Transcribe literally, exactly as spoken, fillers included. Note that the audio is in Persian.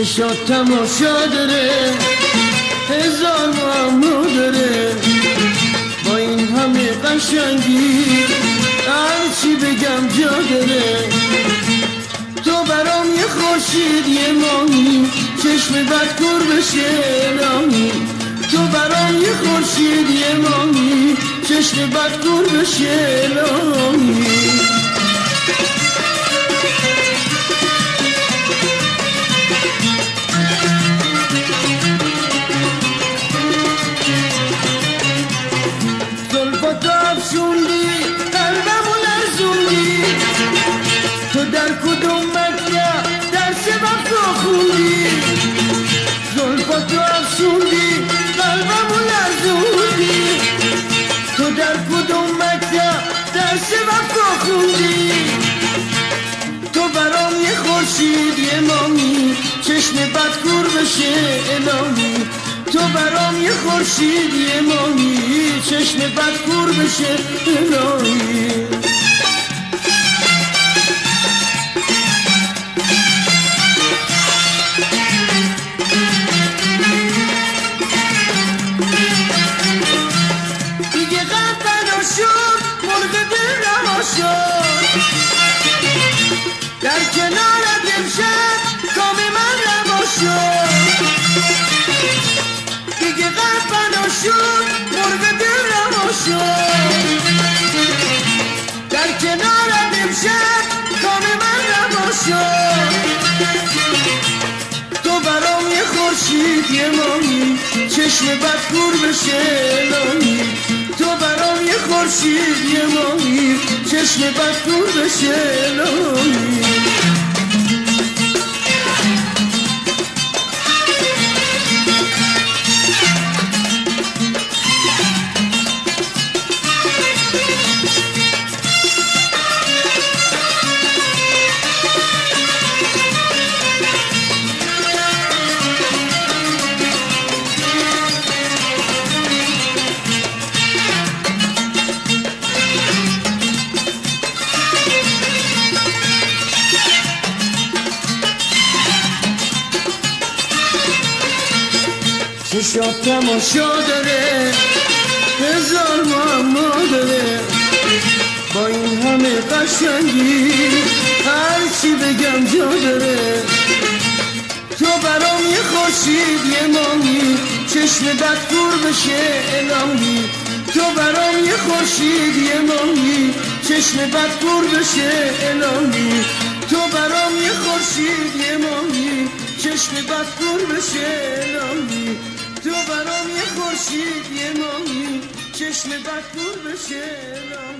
چشات تماشا داره، هزار معما داره، با این همه قشنگی هرچی بگم جا داره. تو برام یه خورشید یه ماهی، چشم بد کور بشه الهی. تو برام یه خورشید یه ماهی، چشم بد کور بشه الهی. زلفاتو افشوندی قلبمو لرزوندی، تو در کدوم مکتب درس وفا خوندی؟ زلفاتو افشوندی قلبمو لرزوندی، تو در کدوم مکتب درس وفا خوندی؟ تو برام یه خورشید یه ماهی، چشم بد کور بشه الهی. تو برام یه خورشید یه ماهی، چشم بد کور بشه الهی. دیگه غم بنا شد، مرغ دل رها شد، در کنارت امشب کام من روا شد. دیگه غم بنا شد، مرغ دل رها شد، در کنارت امشب کام من روا شد. تو برام یه خورشید یه ماهی، چشم بد کور بشه الهی. تو برام یه خورشید یه ماهی، چشم بد کور بشه الهی. چشات تماشا داره، هزار معما داره، با این همه قشنگی هرچی بگم جا داره. تو برام یه خورشید یه ماهی، چشم بد کور بشه الهی. تو برام یه خورشید یه ماهی، چشم بد کور بشه الهی. تو برام یه خورشید یه ماهی، چشم بد کور بشه الهی. تو برام یه خورشید یه ماهی، چشم بد کور بشه الهی.